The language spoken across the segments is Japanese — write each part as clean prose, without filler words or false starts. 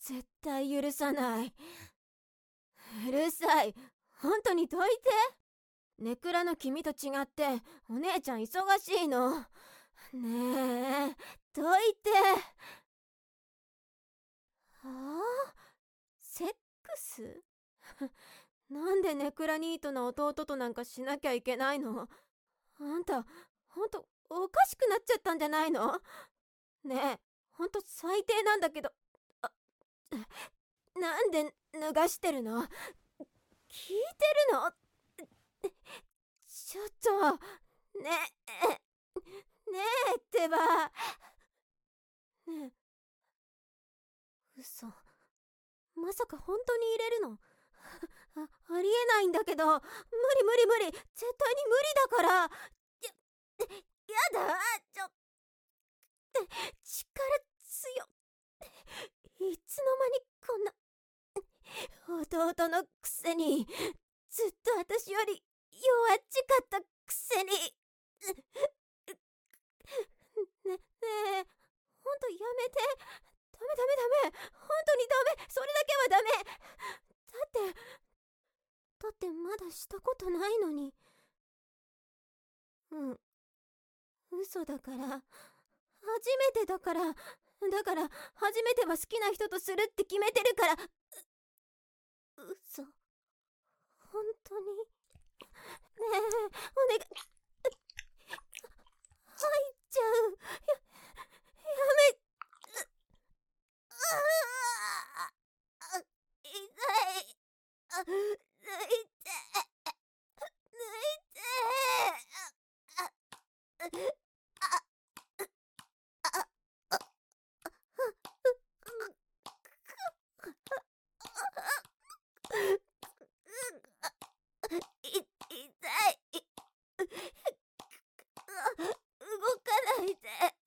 絶対許さない。うるさい。本当にどいて。ネクラの君と違ってお姉ちゃん忙しいの。ねえ、どいて。セックスなんでネクラニートな弟となんかしなきゃいけないの。あんたほんとおかしくなっちゃったんじゃないの。ねえ、ほんと最低なんだけど。なんで脱がしてるの。聞いてるの。ちょっとねえねえってば。ねえ、嘘。まさか本当に入れるの。ありえないんだけど。無理無理無理、絶対に無理だから。やだ。力強。いつの間にこんな。弟のくせにずっと私より弱っちかったくせに。ねえ、ほんとやめて。ダメダメダメ、ほんとにダメ。それだけはダメ。だってまだしたことないのに。うん、嘘だから。初めてだから。だから初めては好きな人とするって決めてるから。嘘。本当に。ねえ、お願い。入っちゃう。やめ。痛い。抜いて。抜いて。痛い。動かないで。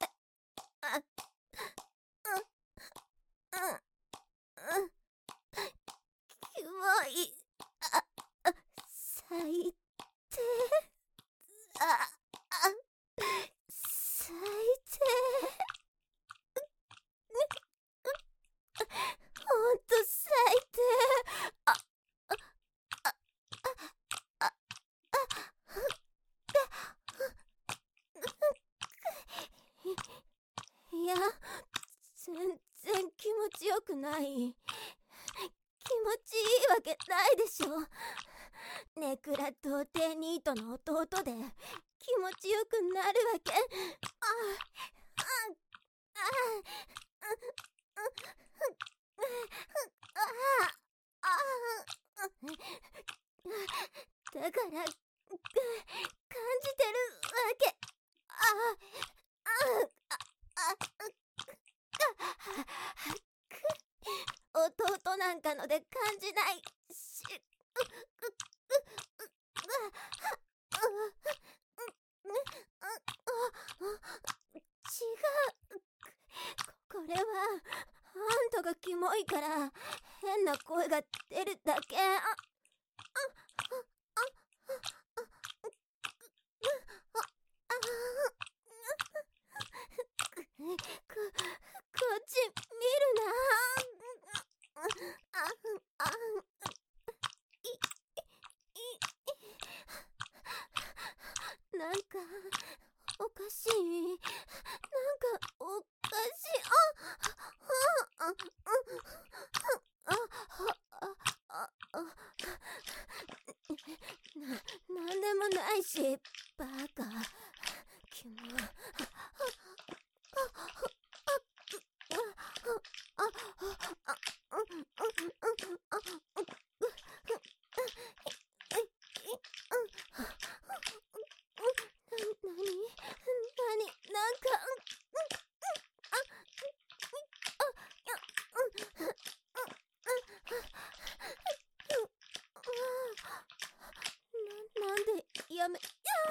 キモい。最低。最低。ほんと最低。いや、全然気持ちよくない。気持ちいいわけないでしょ。ネクラ童貞ニートの弟で気持ちよくなるわけ。だから感じてるわけ。弟なんかので感じないし。違う。これはあんたがキモいから変な声が出るだけ。こっち見るな。なんかおかしい。なんかおかしい。なんでもないし、バカ。キモ。なんかなんでやめ。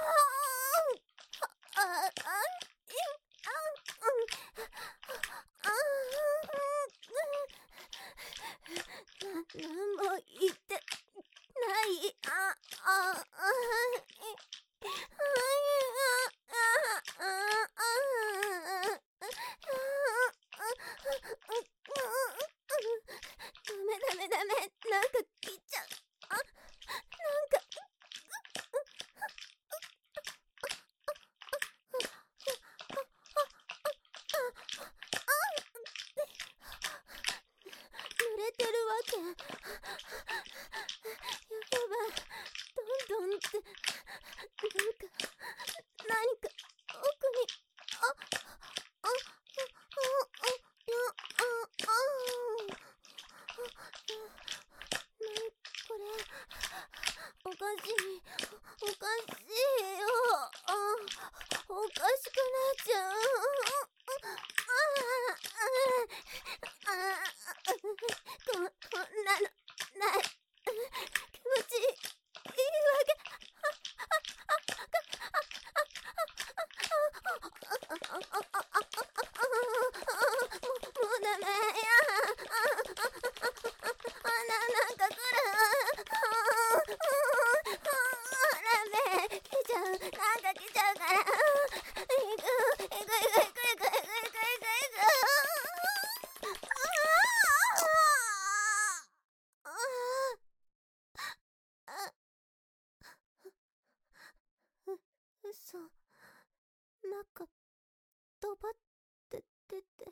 とばって出て。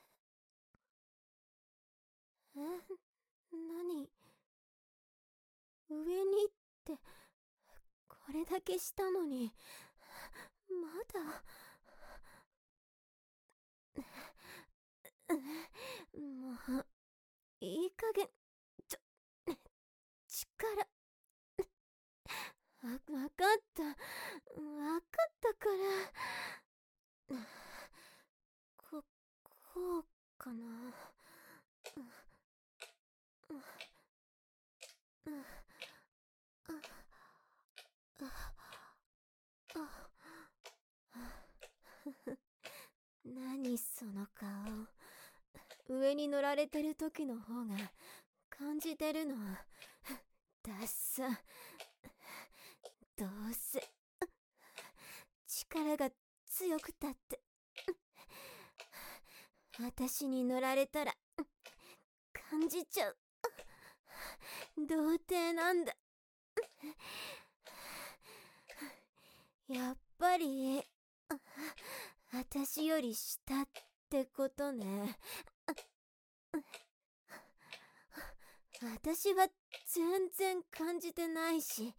何？上にってこれだけしたのにまだ。もういい加減力わかったから。こうかな。何その顔。上に乗られてる時の方が感じてるの。ダッサ。どうせ力が強くたって私に乗られたら感じちゃう。童貞なんだ。やっぱり私より下ってことね。私は全然感じてないし。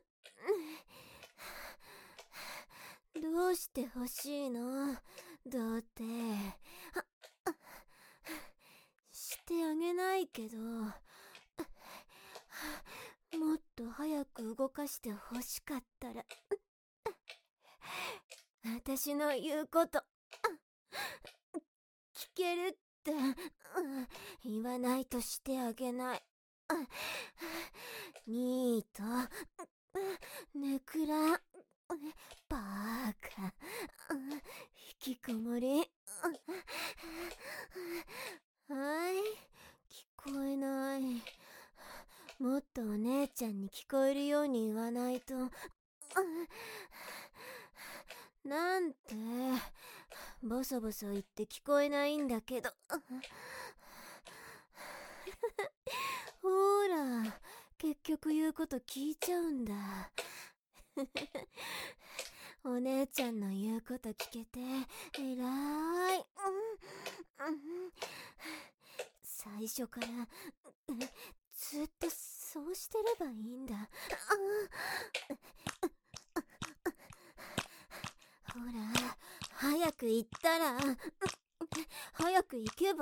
どうしてほしいの？童貞してあげないけど、もっと早く動かしてほしかったら。私の言うこと聞けるって言わないとしてあげない。ニートネクラバーカ引きこもり。はい、聞こえない。もっとお姉ちゃんに聞こえるように言わないと。なんてボソボソ言って聞こえないんだけど。ほら、結局言うこと聞いちゃうんだ。お姉ちゃんの言うこと聞けてえらい。最初からずっとそうしてればいいんだ。ほら、早く行ったら。早く行けば。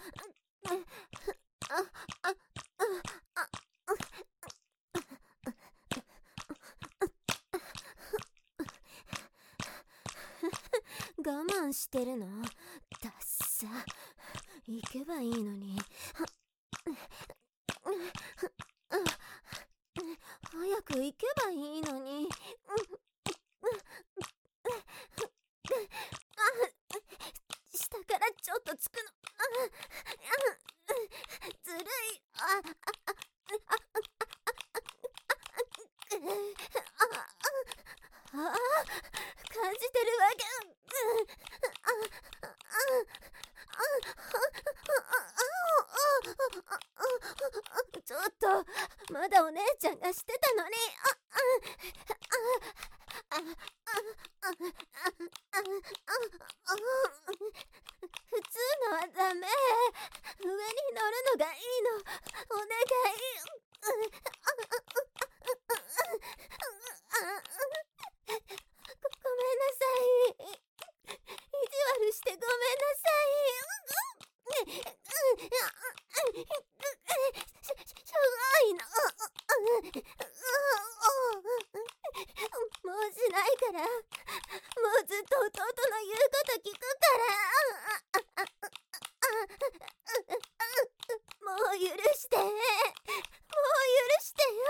我慢してるの？ダッサ。行けばいいのに。早く行けばいいのに。下からちょっとつくの。ずるい。感じてるわけ。ちょっとまだお姉ちゃんがしてたのに。普通のはダメ。上に乗るのがいいの。お願い。ごめんなさい。意地悪してごめんなさい。しょうがいの。もうしないから。もうずっと弟の言うこと聞くから。もう許して。もう許してよ。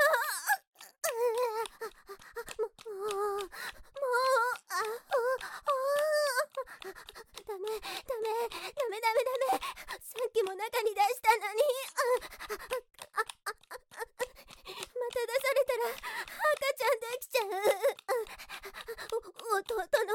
ダメ。さっきも中に出したのに。また出されたら赤ちゃんできちゃう。弟の